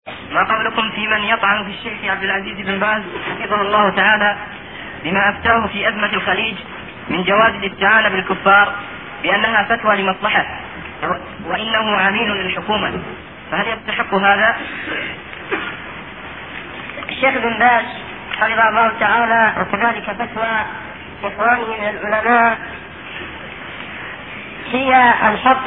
ما قولكم في من يطعن في الشيخ عبد العزيز بن باز حفظه الله تعالى بما أفتاه في أزمة الخليج من جواز الاستعانة بالكفار بأنها فتوى لمصلحة وإنه عميل للحكومة، فهل يستحق هذا؟ الشيخ بن باز حفظه الله تعالى وكذلك فتوى إخوانه من العلماء هي الحق.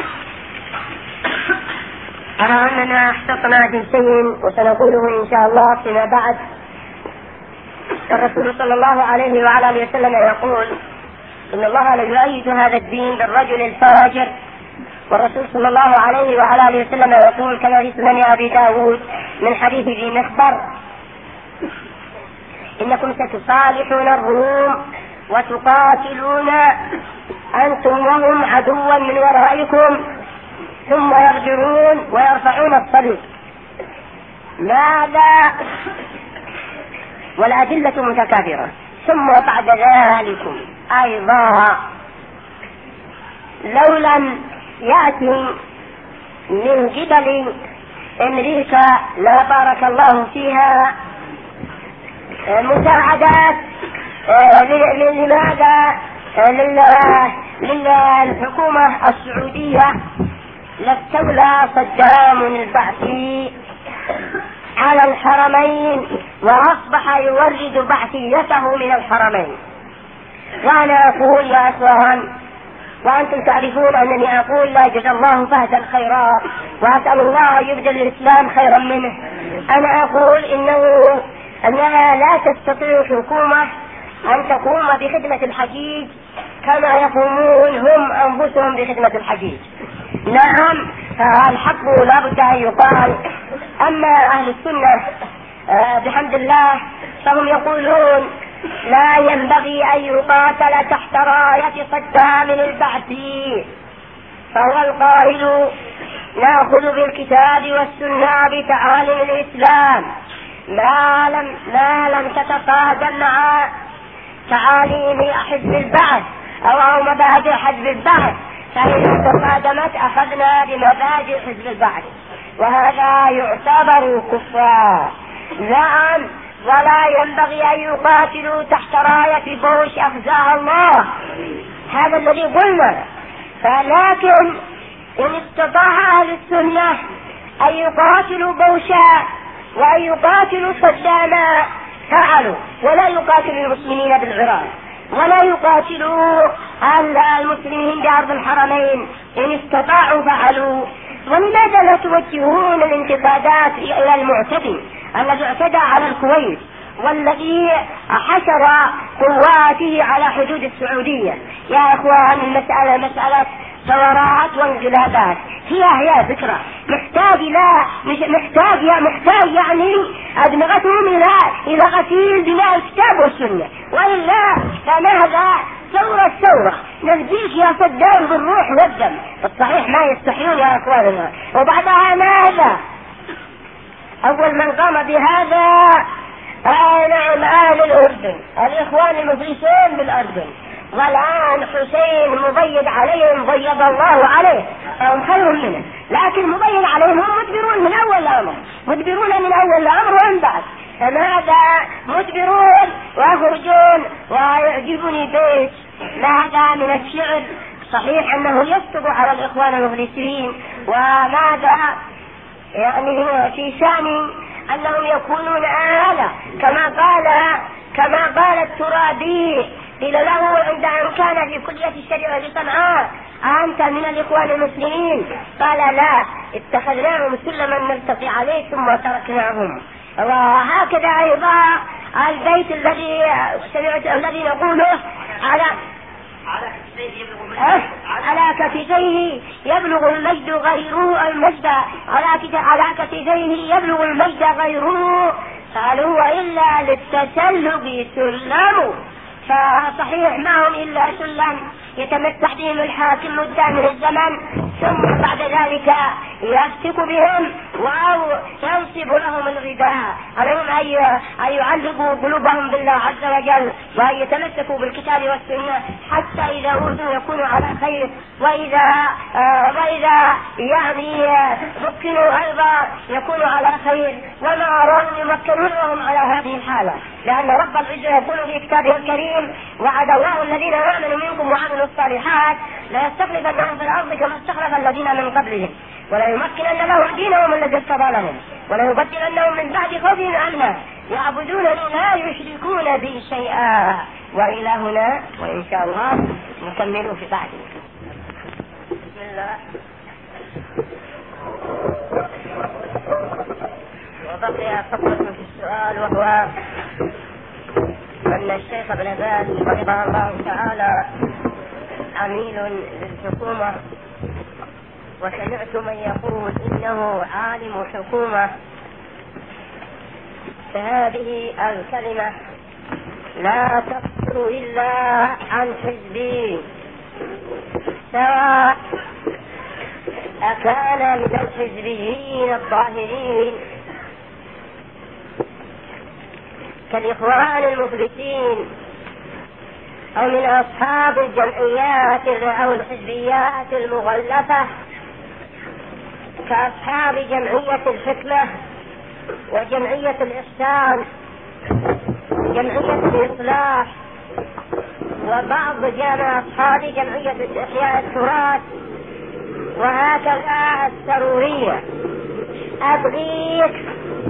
أرى أننا احتطنا جنسين وسنقوله إن شاء الله فيما بعد. الرسول صلى الله عليه وعلى آله وسلم يقول إن الله ليؤيد هذا الدين بالرجل الفاجر، والرسول صلى الله عليه وعلى آله وسلم يقول كما في سنن أبي داود من حديث ذي مخبر: إنكم ستصالحون الروم وتقاتلون أنتم وهم عدوا من ورائكم ثم يرجعون ويرفعون الصليب. ماذا؟ والأدلة متكاثرة. ثم بعد ذلك أيضا لو لم يأتي من قبل أمريكا لا بارك الله فيها مساعدات لماذا للحكومة السعودية لاستولى صدام البعثي على الحرمين وأصبح يورد بعثيته من الحرمين. وأنا أقول يا أخوان وأنتم تعرفون أنني أقول لا جزا الله فهد الخيرات وأسأل الله أن يبدل الإسلام خيرا منه. أنا أقول أنها لا تستطيع الحكومة أن تقوم بخدمة الحجيج كما يقومون هم أنفسهم بخدمة الحجيج. نعم الحق لا بد أن يقال. أما أهل السنة بحمد الله فهم يقولون لا ينبغي أن يقاتل تحت راية صدام البعثي، فهو القائل نأخذ بالكتاب والسنة بتعاليم الإسلام ما لم تتصادم مع تعاليم حزب البعث أو مبادئ حزب البعث، فإن تصادمت أخذنا بمبادئ حزب البعث، وهذا يعتبر كفار. نعم ولا ينبغي أن يقاتلوا تحت راية بوش أخزاها الله، هذا الذي قلنا. فلكن إن استطاع أهل السنة أن يقاتلوا بوشا وأن يقاتلوا صداما فعلوا، ولا يقاتلوا المسلمين بالعراق ولا يقاتلوا المسلمين بأرض الحرمين. إن استطاعوا فعلوا. ولماذا لا توجهون الانتقادات إلى المعتدي الذي اعتدى على الكويت والذي حشر قواته على حدود السعودية؟ يا إخوان المسألة مسألة ثورات وانقلابات، هي ذكرى محتاج يعني أدمغتهم إلى غسيل دماء الكتاب والسنة، وإلا فماذا؟ ثورة نفديك يا صدام بالروح والدم. الصحيح ما يستحيون يا أخواننا. وبعدها ماذا؟ أول من قام بهذا نعم أهل الأردن، الإخوان المفلسين بالأردن، والآن حسين مبيد عليهم بيض الله عليه، هم خير منه، لكن مبيد عليهم هم مدبرون من أول الأمر ومن بعد. فماذا؟ مدبرون ويخرجون. ويعجبني بيت ماذا من الشعر صحيح أنه يسقط على الإخوان المفلسين، وماذا يعني في شأن أنهم يكونون آلة كما قال الترابي قيل له عند أن كان في كلية الشريعة بصنعاء أنت من الإخوان المسلمين؟ قال لا، اتخذناهم سلما نلتقي عليه ثم تركناهم. وهكذا أيضا البيت الذي نقوله على كتفيه يبلغ المجد غيره على كتفيه يبلغ المجد غيره، قالوا وإلا للتسلق سلم. فصحيح ما هم إلا سلم يتمسح بهم الحاكم مدة من الزمن، ثم بعد ذلك يفتك بهم أو يجب لهم الرداء، عليهم أن يعلقوا قلوبهم بالله عز وجل وأن يتمسكوا بالكتاب والسنة حتى إذا أوذوا يكونوا على خير، وإذا يعني مكنوا أيضا يكونوا على خير، وما أرادوا يمكنون وهم على هذه الحالة، لأن رب العزة يقول في كتابه الكريم: وعد الله الذين آمنوا منكم وعملوا الصالحات ليستخلفنهم في الأرض كما استخلف الذين من قبلهم وليمكنن لهم دينهم الذي ارتضى لهم وليبدلنهم من بعد خوفهم أمنا يعبدونني لا يشركون بي شيئا. وإلى هنا، وإن شاء الله نكمل في بعد. بسم الله. وبقي فقرة في السؤال، وهو أن الشيخ ابن باز رحمه الله تعالى عميل للحكومة، وسمعت من يقول إنه عالم حكومة، فهذه الكلمة لا تصدر إلا عن حزبي، سواء أكان من الحزبيين الظاهرين كالإخوان المفلسين أو من أصحاب الجمعيات أو الحزبيات المغلفة كأصحاب جمعية الحكمة وجمعية الإحسان جمعية الإصلاح وبعض أصحاب جمعية إحياء التراث وهكذا السرورية. أبغيك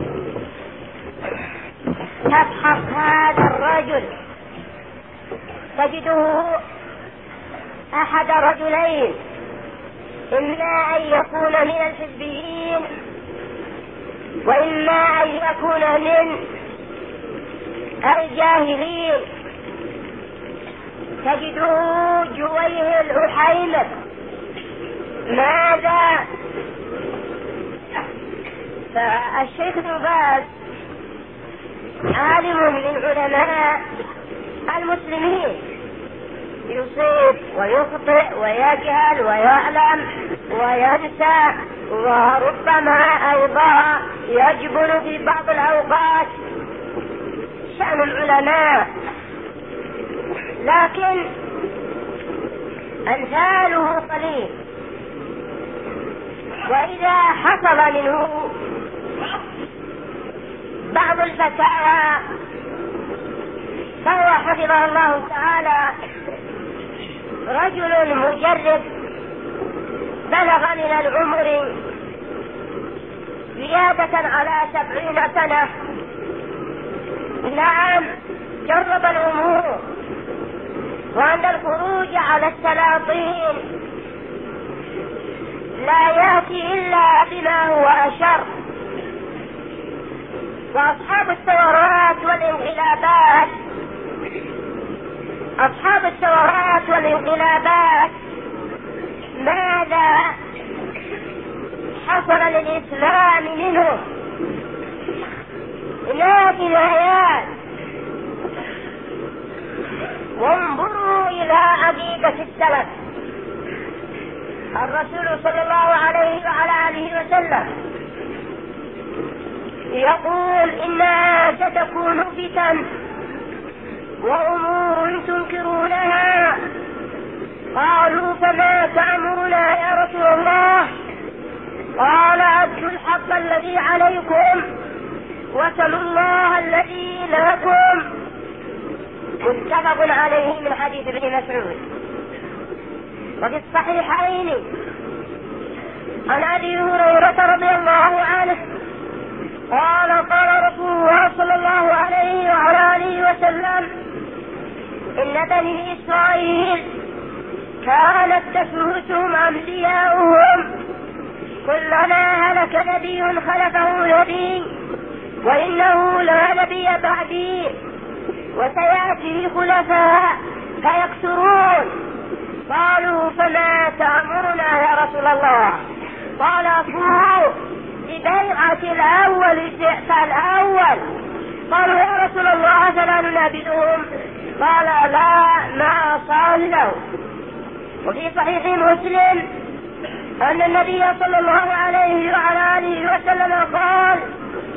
تبحث هذا الرجل تجده أحد رجلين: إما أن يكون من الحزبيين، وإما أن يكون من الجاهلين. تجده جويه الأحيمر. ماذا؟ فالشيخ ابن باز عالم من علماء المسلمين، يصيب ويخطئ ويجهل ويعلم وينسى، وربما أيضا يجبن في بعض الأوقات. شأن العلماء، لكن أمثاله قليل، وإذا حصل منه بعض الفتاوى فهو حفظه الله تعالى رجل مجرد بلغ من العمر زيادة على 70 سنة. نعم، جرب الأمور، وأن الخروج على السلاطين لا يأتي إلا بما هو أشر. وأصحاب الثورات والانقلابات ماذا حصل للإسلام منهم؟ لا جنايات. وانظروا إلى عقيدة السلف. الرسول صلى الله عليه وعلى آله وسلم يقول: إنها ستكون فتن وأمور تنكرونها. قالوا: فما تأمرنا يا رسول الله؟ قال: أدوا الحق الذي عليكم وسلوا الله الذي لكم. متفق عليه من حديث ابن مسعود. وفي الصحيحين عن أبي هريرة رضي الله عنه قال: قال رسول الله صلى الله عليه وعلى آله وسلم: إن بني إسرائيل كانت تسوسهم أنبياؤهم، كلما هلك نبي خلفه نبي، وإنه لا نبي بعدي، وسيأتي خلفاء فيكثرون. قالوا: فما تأمرنا يا رسول الله؟ قال: أفوه ببيعة الأول فالأول. قالوا: يا رسول الله فلا ننابذهم؟ قال: لا، ما صلوا. وفي صحيح مسلم أن النبي صلى الله عليه وعلى آله وسلم قال: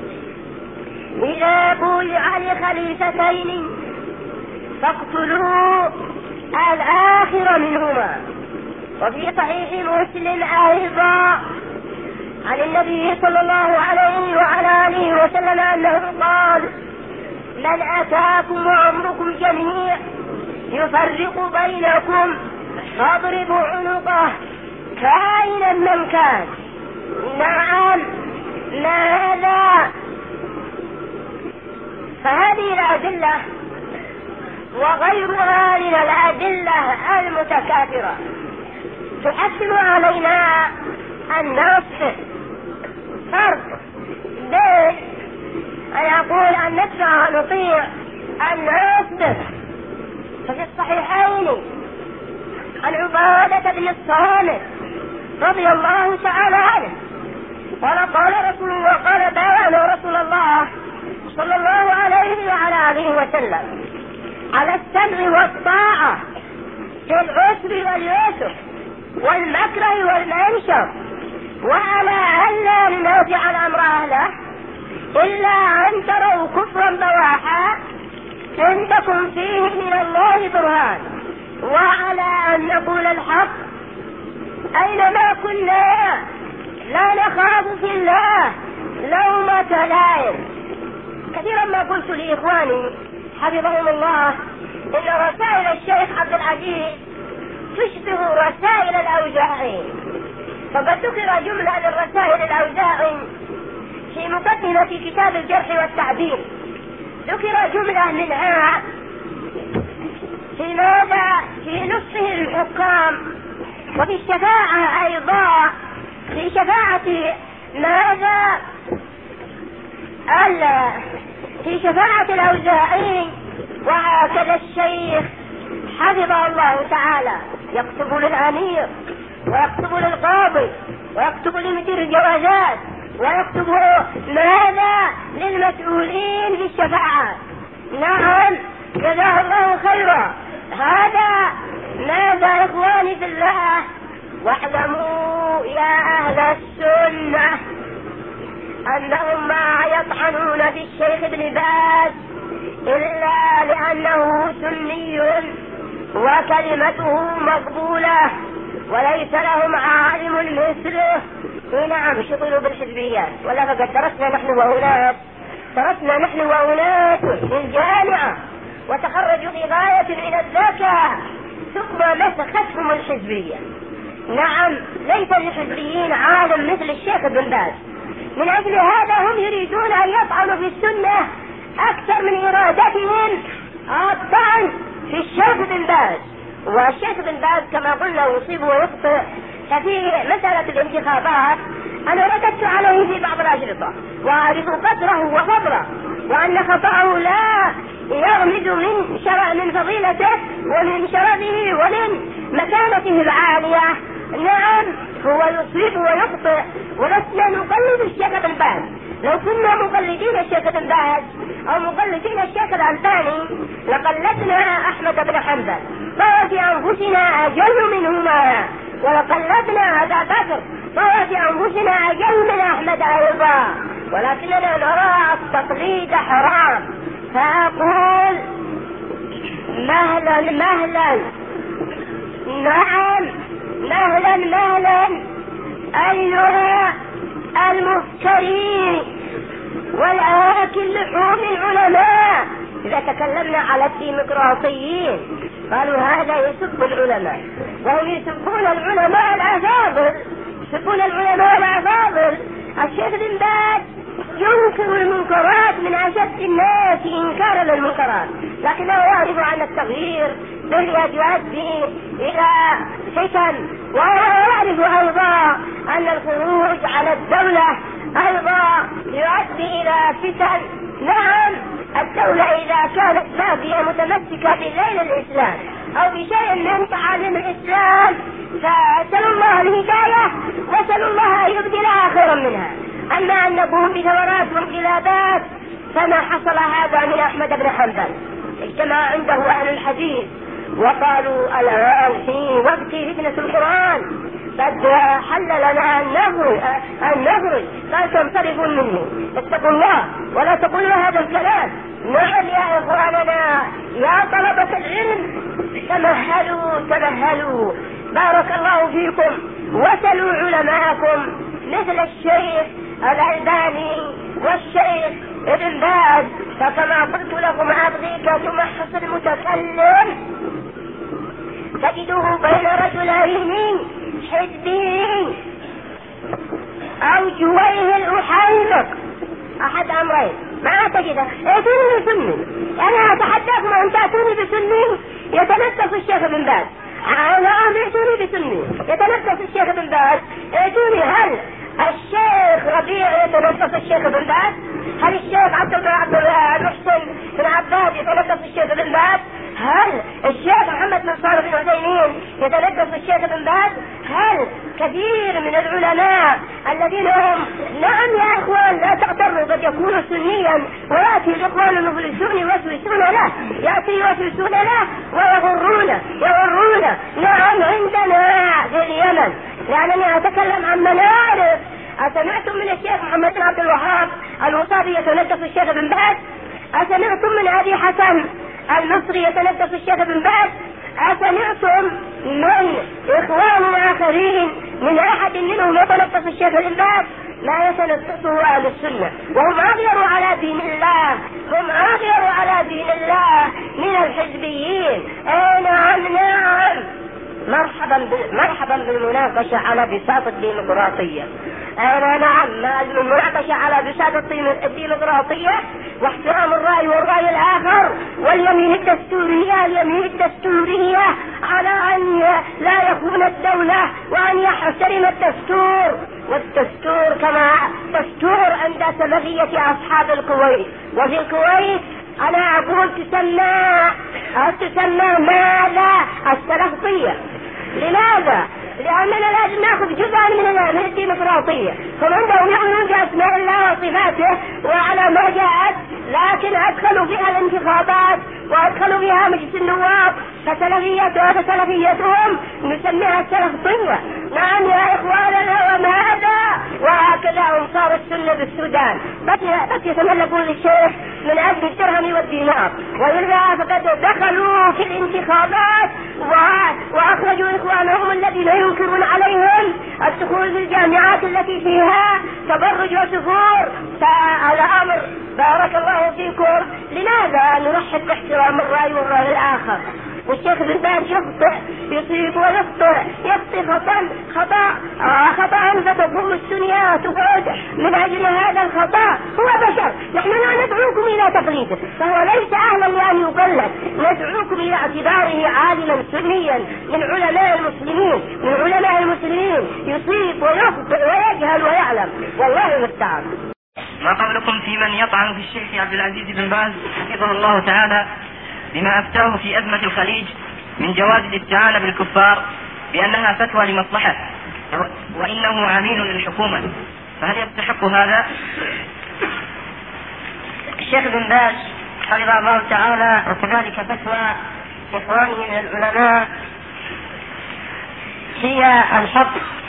لعلي خليفتين فاقتلوا الآخر منهما. وفي صحيح مسلم أيضا عن النبي صلى الله عليه وعلى آله وسلم أنه قال: من أتاكم وعمركم جميع يفرق بينكم فاضربوا عنقه كائنا من كان. نعم، ماذا؟ فهذه الأدلة وغيرها من الأدلة المتكاثرة تحتم علينا أن نفصل فرق بين أن أقول أن نسمع ونطيع أن نصبر. ففي الصحيحين عن عبادة بن الصامت رضي الله تعالى عنه قال رسول الله، قال بيان رسول الله صلى الله عليه وعلى آله وسلم على السمع والطاعة في العسر واليسر والمكره والمنشر، وعلى ألا ننازع الأمر أهله إلا أن تروا كفرا بواحا عندكم فيه من الله برهان، وعلى أن نقول الحق أينما كنا لا نخاف في الله لومة لائم. كثيرا ما قلت لإخواني حفظهم الله إن رسائل الشيخ عبد العزيز تشبه رسائل الأوزاعي، فقد ذكر جملة من رسائل الأوزاعي في مقدمة في كتاب الجرح والتعديل، ذكر جملة منها في ماذا؟ في نصه الحكام، وفي الشفاعة أيضا، في شفاعة ماذا؟ في شفاعة الأوزاعي. وهكذا الشيخ حفظه الله تعالى يكتب للأمير ويكتب للقاضي ويكتب لمدير الجوازات ويكتب ماذا؟ للمسؤولين في الشفاعة. نعم، جزاه الله خيرا. هذا ماذا إخواني في الله؟ واعلموا يا أهل السنة أنهم ما يطعنون في الشيخ ابن باز إلا لأنه سني وكلمته مقبولة وليس لهم عالم مثله. نعم، شغلوا بالحزبيات، ولا فقد درسنا نحن وأولاد في الجامعة وتخرجوا في غاية من الذكاء، ثم مسختهم الحزبية. نعم، ليس للحزبيين عالم مثل الشيخ ابن باز. من أجل هذا هم يريدون أن يطعنوا في السنة أكثر من إرادتهم الطعن في الشيخ ابن باز. والشيخ ابن باز كما قلنا يصيب ويخطئ. ففي مسألة الانتخابات أنا رددت عليه في بعض الأشرطة وأعرف قدره وفضله، وأن خطأه لا يغمد من فضيلته ومن شرفه ومن مكانته العالية. نعم، هو يصيب ويخطئ، ولسنا نقلد الشيخ ابن باز. لو كنا مقلدين الشيخ ابن باز أو مقلدين الشيخ الألباني لقلدنا أحمد بن حنبل، فهو في أنفسنا أجل منهما، ولقلدنا أبا بكر فهو في أنفسنا أجل من أحمد أيضا، ولكننا نرى التقليد حرام. فأقول مهلا مهلا، نعم مهلا مهلا أيها المفترين والآكل لحوم العلماء. إذا تكلمنا على الديمقراطيين قالوا هذا يسب العلماء، وهم يسبون العلماء الأفاضل، يسبون العلماء الأفاضل. الشيخ بن باز ينكر المنكرات من أشد الناس إنكارا للمنكرات، لكنه يعرف أن التغيير يؤدي إلى فتن، ويعرف أيضا أن الخروج على الدولة أيضا يؤدي إلى فتن. نعم، الدولة إذا كانت باقية متمسكة بدين الإسلام أو بشيء من تعاليم الإسلام فأسأل الله الهداية وأسأل الله أن يبدلها خيرا منها. أما أن نقوم بثورات وانقلابات فما حصل هذا من أحمد بن حنبل. اجتمع عنده أهل الحديث وقالوا الآن في وقت فتنة القرآن قد حل لنا أن نخرج قال تنصرفوا مني. اتقوا الله ولا تقولوا هذا الكلام. نعم يا إخواننا يا طلبة العلم تمهلوا بارك الله فيكم، وسلوا علماءكم مثل الشيخ الألباني والشيخ ابن باز. فكما قلت لكم أبغيك تمحص المتكلم تجده بين رجلين حزبيين أو جويه الأحيمق، أحد أمرين ما تجده. ائتوني بسني، أنا أتحدث ما أن تأتوني بسني يتنفس الشيخ ابن باز. ائتوني بسني يتنفس الشيخ ابن باز. ائتوني هل الشيخ ربيع يتنفس الشيخ ابن باز؟ هل الشيخ عبد المحسن بن عباد يتنفس الشيخ ابن باز؟ هل الشيخ محمد بن صالح بن عثيمين يتنفس الشيخ ابن باز؟ هل كثير من العلماء الذين هم نعم يا اخوان لا تغتروا قد يكون سنيا وياتي الاخوان المفلسون يوسوسون له، يوسوسون له ويغرون. نعم عندنا في اليمن، لانني اتكلم عن منارف. أسمعتم من الشيخ محمد بن عبد الوهاب الوصابي يتنفس الشيخ ابن باز؟ أسمعتم من أبي حسن المصري يتنفس الشيخ ابن باز؟ أسمعتم من إخوان آخرين من أحد منهم يتنفس الشيخ ابن باز؟ لا يتنفسه أهل السنة، وهم أغيروا على دين الله، هم أغيروا على دين الله من الحزبيين. نعم مرحبا بالمناقشة على بساط الديمقراطية. نعم المناقشة على بساط الديمقراطية واحترام الرأي والرأي الآخر واليمين الدستورية على أن لا يكون الدولة وأن يحترم الدستور. والدستور كما دستور عند سلفية أصحاب الكويت، وفي الكويت أنا أقول تسمى ماذا؟ السلفية. لماذا؟ لأننا لازم نأخذ جزءا من الديمقراطية. هم عندهم يؤمنون بأسماء الله وصفاته وعلى ما جاءت، لكن أدخلوا فيها الانتخابات وأدخلوا فيها مجلس النواب، فسلفيتهم نسميها السلفية. نعم يا إخواننا وماذا؟ وهكذا أنصار السنة بالسودان بس يتملكون للشيخ من أجل الدرهم والدينار، وإلا فقد دخلوا في الانتخابات وأخرجوا إخوانهم الذين ينكرون عليهم الدخول في الجامعات التي فيها تبرج وسفور. فهذا أمر بارك الله فيكم. لماذا نرحب باحترام الرأي والرأي الآخر؟ والشيخ ابن باز يخطئ يصيب يخطئ خطأ فتقوم السنية تفوت من أجل هذا الخطأ. هو بشر، نحن لا ندعوكم إلى تقليده، فهو ليس أهلا لأن يقلد. ندعوكم إلى اعتباره عالما سنيا من علماء المسلمين يصيب ويخطئ ويجهل ويعلم، والله المستعان. ما قبلكم في من يطعن في الشيخ عبد العزيز بن باز حفظه الله تعالى بما أفتاه في أزمة الخليج من جواز الاستعانة بالكفار بأنها فتوى لمصلحة وإنه عميل للحكومة، فهل يستحق هذا؟ الشيخ بن باز حفظه الله تعالى وكذلك فتوى إخوانه من العلماء هي الحق.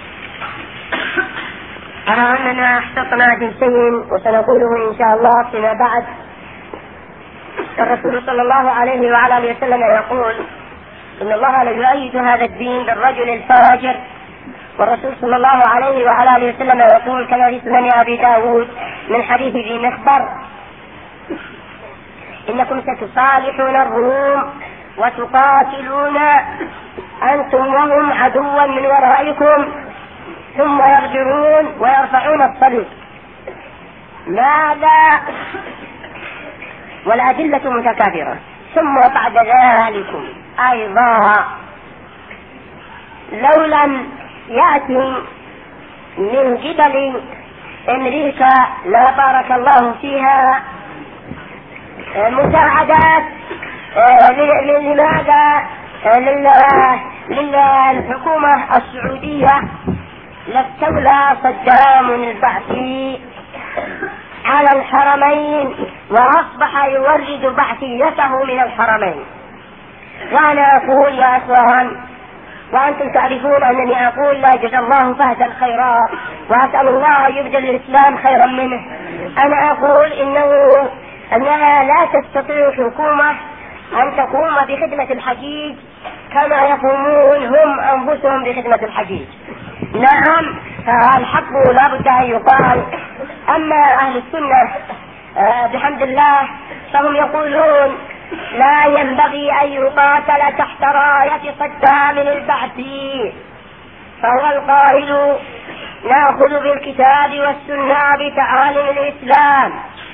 أرى أننا احتطنا جنسين وسنقوله إن شاء الله فيما بعد. الرسول صلى الله عليه وعلى آله وسلم يقول إن الله ليؤيد هذا الدين بالرجل الفاجر، والرسول صلى الله عليه وعلى آله وسلم يقول كما في سنن أبي داود من حديث ذي مخبر إنكم ستصالحون الروم وتقاتلون أنتم وهم عدوا من ورائكم ثم يرجعون ويرفعون الصليب. ماذا؟ والأدلة متكاثرة. ثم بعد ذلك أيضا لو لم يأتي من قبل أمريكا لا بارك الله فيها مساعدات لماذا؟ للحكومة السعودية لاستولى صدام البعثي على الحرمين وأصبح يورد بعثيته من الحرمين. وأنا أقول يا أخوان وأنتم تعرفون أنني أقول لا جزا الله فهد الخيرات، وأسأل الله يبدل الإسلام خيرا منه. أنا أقول أنها لا تستطيع الحكومة أن تقوم بخدمة الحجيج كما يقومون هم أنفسهم بخدمة الحجيج. نعم، الحق لا بد أن يقال. أما أهل السنة بحمد الله فهم يقولون لا ينبغي أن يقاتل تحت راية صدها من البعث، فهو القائل نأخذ بالكتاب والسنة بتعاليم الإسلام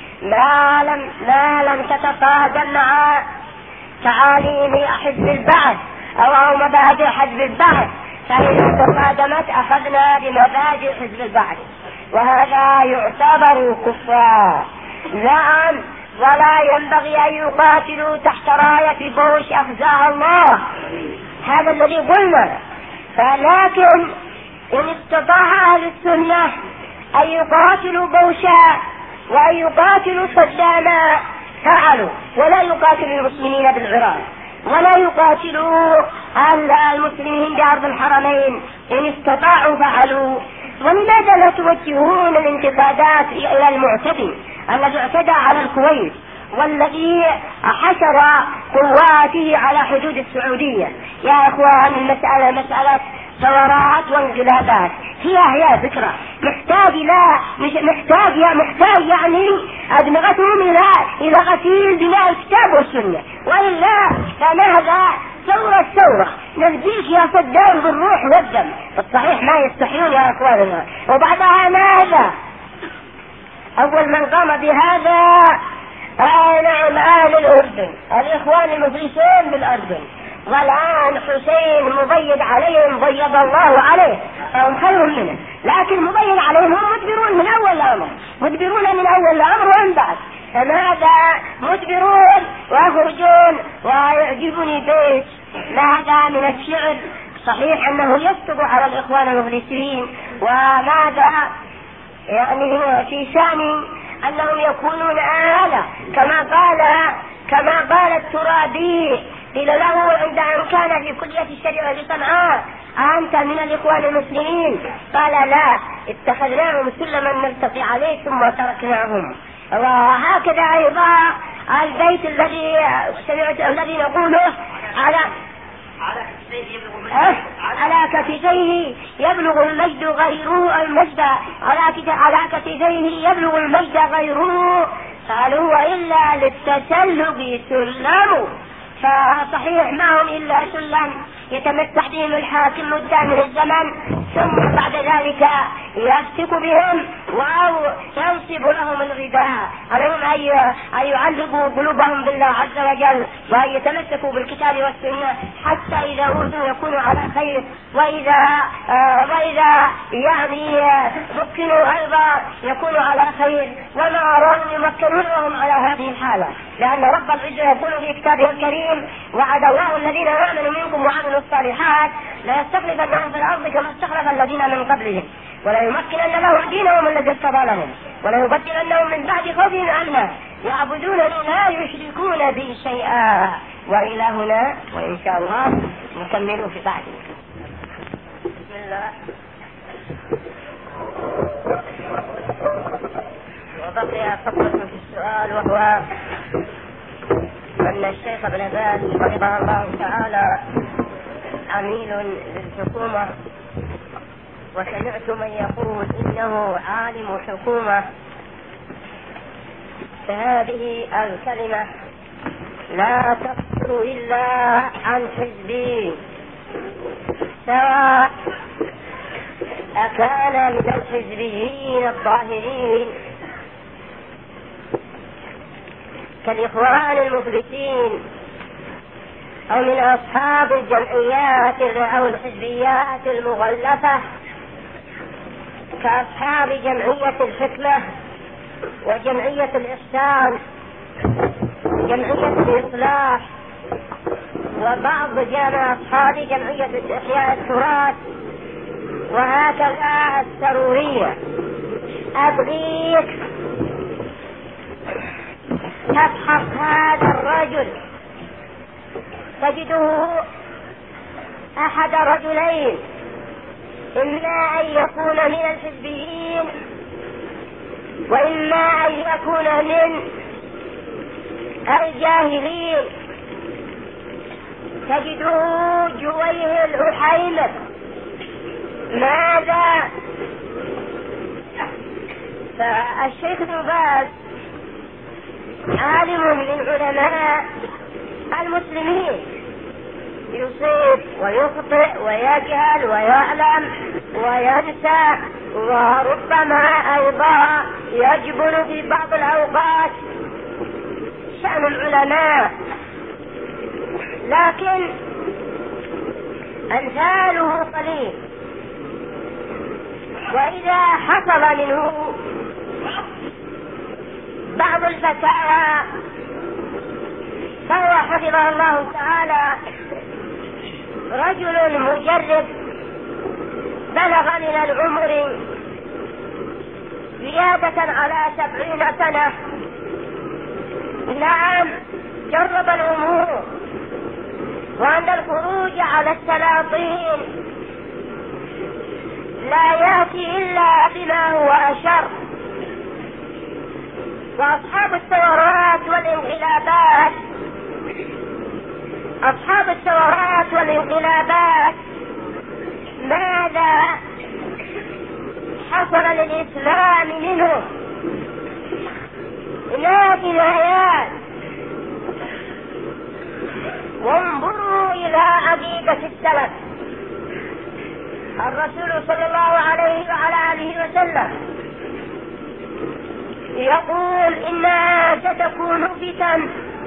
ما لم تتقادم مع تعاليم حزب البعث أو مبادئ حزب البعث، فإن تقادمت أخذنا بمبادئ حزب البعث، وهذا يعتبر كفار. نعم، ولا ينبغي أن يقاتلوا تحت راية بوش أخزاها الله، هذا الذي قلنا. فلكن إن استطاع أهل السنة أن يقاتلوا بوشا وأن يقاتلوا صداما فعلوا، ولا يقاتلوا المسلمين بالعراق، ولا يقاتلوا المسلمين بأرض الحرمين، إن استطاعوا فعلوا. ولماذا لا توجهون الانتقادات إلى المعتدي الذي اعتدى على الكويت والذي حشر قواته على حدود السعودية؟ يا إخوان، المسألة مسألة ثورات وانقلابات، هي فكرة محتاج يعني أدمغتهم إلى غسيل بناء الكتاب والسنة، وإلا فماذا ثورة نزيك يا صدام بالروح والدم. الصحيح ما يستحيون يا أخواننا. وبعدها ماذا؟ أول من قام بهذا نعم أهل الأردن، الإخوان المفلسون بالأردن، والآن حسين مبيد عليهم بيض الله عليه، هم خير منه، لكن مبيد عليهم هم مدبرون من أول الأمر ومن بعد. فماذا مدبرون ويخرجون ويعجبني بيت ماذا من الشعر صحيح أنه يسقط على الإخوان المفلسين، وماذا يعني في شأن أنهم يكونون آلة كما قال الترابي قيل له عند أن كان في كلية الشريعة بصنعاء أنت من الإخوان المسلمين؟ قال لا، اتخذناهم سلما نلتقي عليه ثم تركناهم. وهكذا أيضا البيت الذي نقوله على كتفيه يبلغ المجد غيره على كتفيه يبلغ المجد غيره، قالوا وإلا للتسلق سلم. فصحيح معهم إلا سلم يتمسح بهم الحاكم مدة من الزمن، ثم بعد ذلك يفتك بهم أو ينصب لهم الرداء، عليهم أن يعلقوا قلوبهم بالله عز وجل وأن يتمسكوا بالكتاب والسنة حتى إذا أوذوا يكونوا على خير، وإذا يعني مكنوا أيضا يكونوا على خير، وما أراهم يمكنون وهم على هذه الحالة، لأن رب العزة يقول في كتابه الكريم وعد الله الذين آمنوا منكم وعملوا الصالحات لا يستخلفنهم في الأرض كما استخلف الذين من قبلهم ولا يمكنن لهم دينهم الذي ارتضى لهم ولا يبدلنهم من بعد خوفهم أمنا يعبدونني لا يشركون بي شيئا. وإلى هنا، وإن شاء الله نكمل في بعد. بسم الله. وبقي فقرة في السؤال، وهو أن الشيخ ابن باز رحمه الله تعالى عميل للحكومة، وسمعت من يقول إنه عالم حكومة، فهذه الكلمة لا تصدر إلا عن حزبي، سواء أكان من الحزبيين الظاهرين كالإخوان المفلسين أو من أصحاب الجمعيات أو الحزبيات المغلفة كأصحاب جمعية الحكمة وجمعية الإحسان جمعية الإصلاح وبعض أصحاب جمعية إحياء التراث وهكذا السرورية. أبغيك تبحث هذا الرجل تجده أحد رجلين، إما أن يكون من الحزبيين وإما أن يكون من الجاهلين. تجده جويه الأحيمر. ماذا؟ فالشيخ ابن باز عالم من علماء المسلمين، يصيب ويخطئ ويجهل ويعلم وينسى، وربما أيضا يجبن في بعض الأوقات. شأن العلماء، لكن أمثاله قليل، وإذا حصل منه بعض الفتاوى فهو حفظه الله تعالى رجل مجرب بلغ من العمر زيادة على 70 سنة. نعم، جرب الأمور، وأن الخروج على السلاطين لا يأتي إلا بما هو أشر. وأصحاب الثورات والانقلابات، أصحاب الثورات والانقلابات ماذا حصل للإسلام منه؟ لا كنايات. وانظروا إلى عقيدة السلف. الرسول صلى الله عليه وعلى آله وسلم يقول: إنها ستكون فتن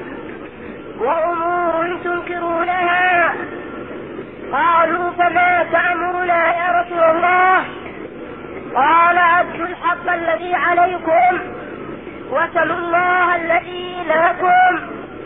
وأمور تنكرونها. قالوا: فما تأمرنا يا رسول الله؟ قال: أدوا الحق الذي عليكم وسلوا الله الذي لكم.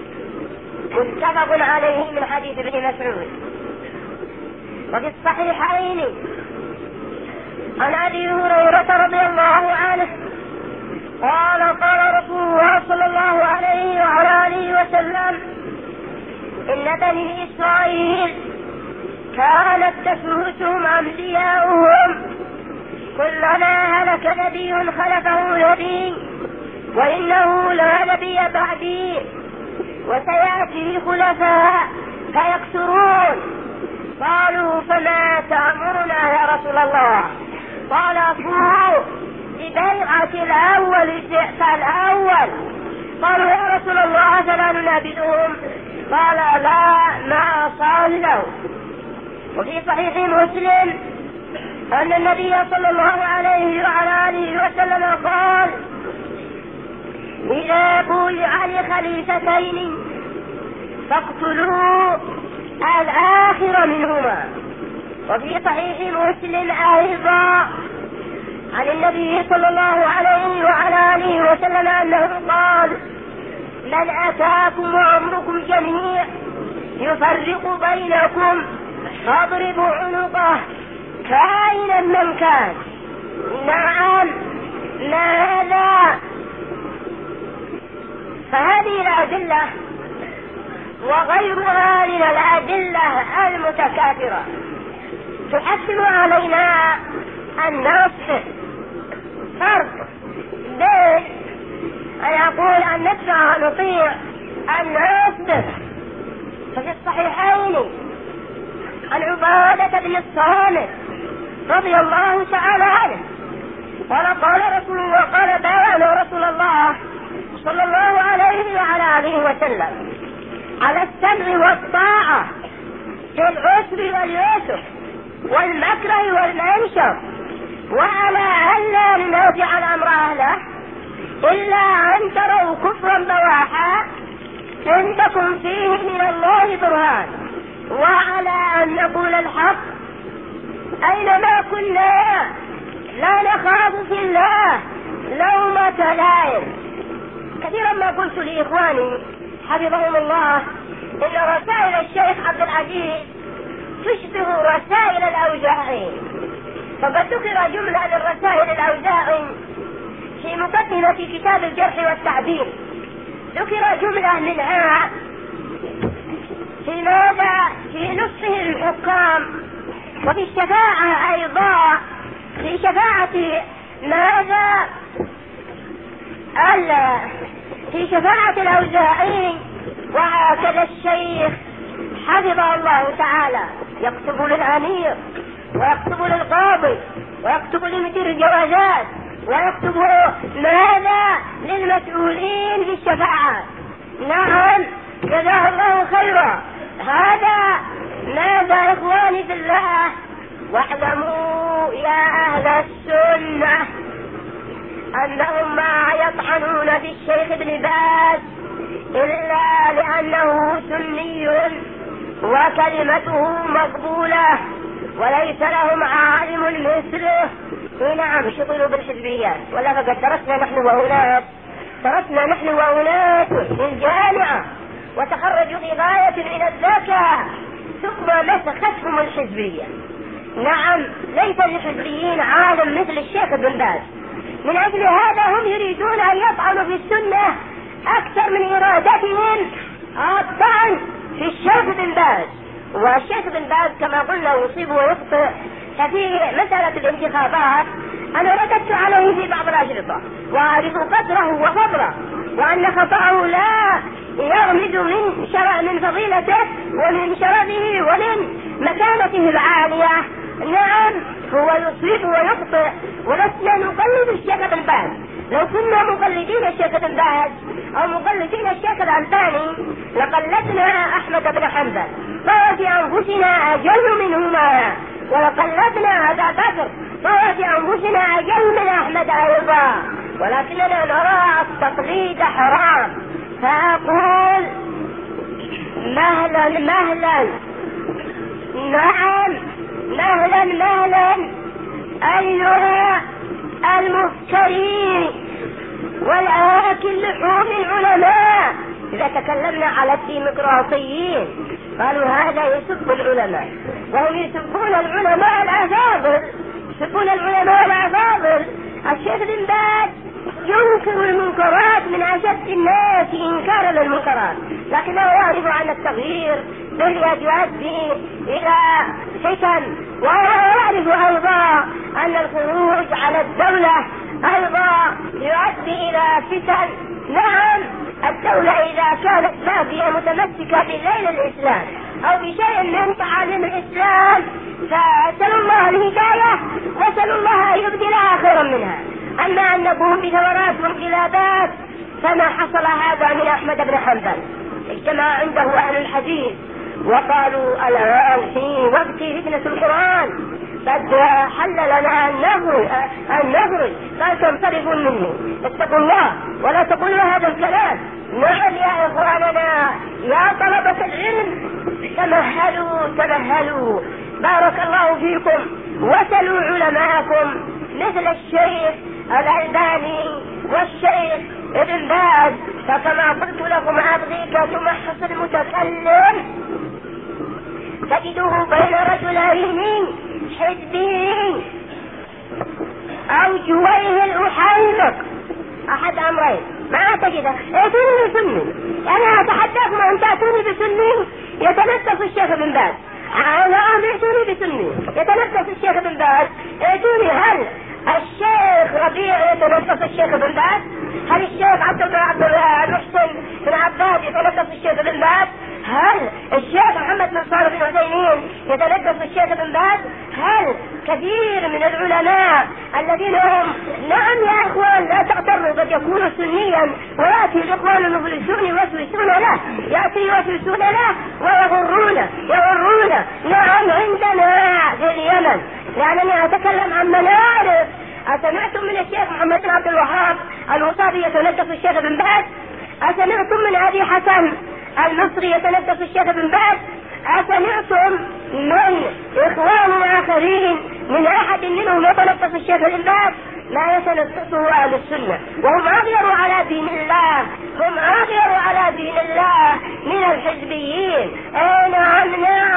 متفق عليه من حديث ابن مسعود. وفي الصحيحين عن أبي هريرة رضي الله عنه قال: قال رسول الله صلى الله عليه وعلى آله وسلم: إن بني إسرائيل كانت تسوسهم أنبياؤهم، كلما هلك نبي خلفه نبي، وإنه لا نبي بعدي، وسيأتي خلفاء فيكثرون. قالوا: فما تأمرنا يا رسول الله؟ قال: أفوه ببيعة الأول فالأول. قالوا: يا رسول الله فلا ننابذهم؟ قال: لا، ما صلوا. وفي صحيح مسلم أن النبي صلى الله عليه وعلى آله وسلم قال: إذا بويع لخليفتين فاقتلوا الآخر منهما. وفي صحيح مسلم أيضا عن النبي صلى الله عليه وعلى آله وسلم أنه قال: من أتاكم وعمركم جميع يفرق بينكم فاضربوا عنقه كائنا من كان. نعم، ماذا؟ فهذه الأدلة وغيرها من الأدلة المتكاثرة تحتم علينا أن نفهم فرق بين أن يقول أن نسمع ونطيع أن نصبر. ففي الصحيحين عن عبادة بن الصامت رضي الله تعالى عنه قال رسول الله، قال: بايعنا رسول الله صلى الله عليه وعلى آله وسلم على السمع والطاعة في العسر واليسر والمكره والمنشر، وعلى ألا ننازع الأمر أهله إلا أن تروا كفرا بواحا عندكم فيه من الله برهان، وعلى أن نقول الحق أينما كنا، لا نخاف في الله لومة لائم. كثيرا ما قلت لإخواني حفظهم الله إن رسائل الشيخ عبد العزيز تشبه رسائل الأوزاعي، فقد ذكر جملة من رسائل الأوزاعي في مقدمة كتاب الجرح والتعديل، ذكر جملة منها في ماذا؟ في نصه الحكام، وفي الشفاعة أيضا في شفاعة ماذا؟ في شفاعة الأوزاعي. وهكذا الشيخ حفظه الله تعالى يكتب للأمير ويكتب للقاضي ويكتب لمدير الجوازات ويكتب ماذا؟ للمسؤولين في الشفاعة. نعم، جزاه الله خيرا. هذا ماذا يا إخواني في الله؟ واعلموا يا أهل السنة أنهم ما يطعنون في الشيخ ابن باز إلا لأنه سني وكلمته مقبولة وليس لهم عالم مثله. نعم، شغلوا بالحزبيات، ولا فقد درسنا نحن وأولاد في الجامعة وتخرجوا بغاية من الذكاء، ثم مسختهم الحزبية. نعم، ليس للحزبيين عالم مثل الشيخ ابن باز. من أجل هذا هم يريدون أن يطعنوا في السنة أكثر من إرادتهم الطعن في الشيخ بن باز. والشيخ بن باز كما قلنا يصيب ويخطئ. ففي مسألة الانتخابات أنا رددت عليه في بعض الأشرطة وأعرف قدره وفضله، وأن خطأه لا يغمد من فضيلته ومن شرفه ومن مكانته العالية. نعم، هو يصيب ويخطئ، ولسنا نقلد الشيخ بن باز. لو كنا مقلدين الشيخ بن باز أو مقلدين الشيخ الألباني لقلدنا أحمد بن حنبل، فهو في أنفسنا أجل منهما، ولقلدنا أبا بكر فهو في أنفسنا أجل من أحمد أيضا، ولكننا نرى التقليد حرام. فأقول مهلا مهلا، نعم مهلا مهلا أيها المفترين والآكل لحوم العلماء. إذا تكلمنا على الديمقراطيين قالوا هذا يسب العلماء، وهم يسبون العلماء الأفاضل. الشيخ بن باز ينكر المنكرات من أشد الناس إنكارا للمنكرات، لكنه يعرف أن التغيير يؤدي إلى فتن، ويعرف أيضا أن الخروج على الدولة أيضا يؤدي إلى فتن. نعم، الدولة إذا كانت باقية متمسكة بدين الإسلام أو بشيء من تعاليم الإسلام فأسأل الله الهداية وأسأل الله أن يبدلها خيرا منها. أما أن نقوم بثورات وانقلابات فما حصل هذا من أحمد بن حنبل. اجتمع عنده أهل الحديث وقالوا الآن في وقت فتنة القرآن قد حل لنا أن نخرج، قال تنصرفوا مني، اتقوا الله ولا تقولوا هذا الكلام. نعم يا إخواننا يا طلبة العلم، تمهلوا بارك الله فيكم، وسلوا علماءكم مثل الشيخ الألباني والشيخ ابن باز. فكما قلت لكم أبغيك تمحص المتكلم تجده بين رجلين حزبي أو جويه الأحيمق، أحد أمرين ما تجده. ائتوني بسني، أنا أتحداكم أن تأتوني بسني يتنفس الشيخ بن باز. ائتوني بسني يتنفس الشيخ بن باز. ائتوني، هل الشيخ ربيع يتنفس الشيخ بن باز؟ هل الشيخ عبد المحسن بن عباد يتنفس الشيخ بن باز؟ هل الشيخ محمد بن صالح بن عثيمين يتنفس الشيخ بن باز؟ هل كثير من العلماء الذين هم نعم يا اخوان لا تغتروا قد يكون سنيا وياتي الاخوان المفلسون يوسوسون له، ياتي يوسوسون له ويغرون. نعم عندنا في اليمن، لانني اتكلم عن من اعرف. أسمعتم من الشيخ محمد بن عبد الوهاب الوصابي يتنفس الشيخ بن باز؟ أسمعتم من أبي حسن المصري يتنفس الشيخ بن باز؟ أسمعتم من إخوان آخرين من أحد منهم يتنفس الشيخ بن باز؟ لا يتنفسه أهل السنة، وهم أغيروا على دين الله، من الحزبيين. نعم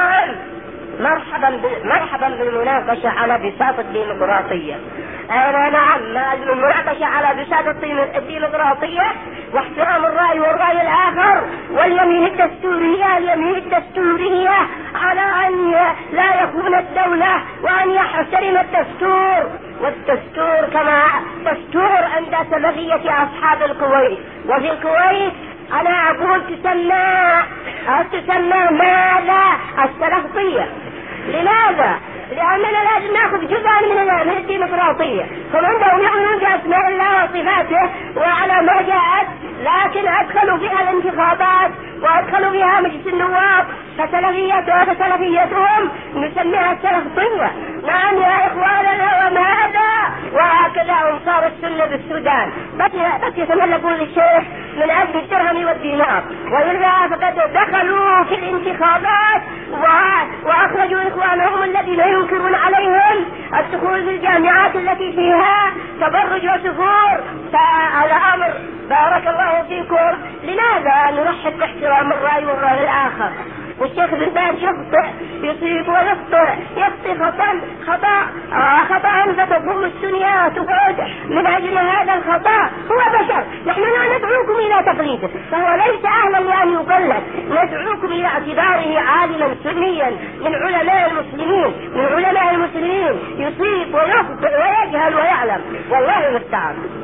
مرحبا بالمناقشة على بساط الديمقراطية. نعم المناقشة على بساط الديمقراطية واحترام الرأي والرأي الآخر واليمين الدستورية على أن لا يكون الدولة وأن يحترم الدستور، والدستور كما دستور عند سلفية أصحاب الكويت. وفي الكويت أنا أقول تسمى ماذا؟ السلفية. لماذا؟ لأننا لازم نأخذ جزءا من الديمقراطية. هم عندهم يؤمنون بأسماء الله وصفاته وعلى ما جاءت، لكن أدخلوا فيها الانتخابات وأدخلوا فيها مجلس النواب، فسلفيتهم نسميها السلفية. نعم يا إخواننا، وماذا؟ وهكذا أنصار السنة بالسودان بس يتملكون للشيخ من أجل الدرهم والدينار، وإلا فقد دخلوا في الانتخابات وأخرجوا إخوانهم الذين ينكرون عليهم الدخول في الجامعات التي فيها تبرج وسفور. فالأمر بارك الله فيكم لماذا نرحب باحترام الرأي والرأي الآخر؟ والشيخ بن باز يخطئ، يصيب ويخطئ خطأ فتقوم الدنيا تقعد من أجل هذا الخطأ. هو بشر، نحن لا ندعوكم إلى تقليده، فهو ليس أهلا لأن يقلد. ندعوكم إلى اعتباره عالما سنيا من علماء المسلمين، يصيب ويخطئ ويجهل ويعلم، والله المستعان.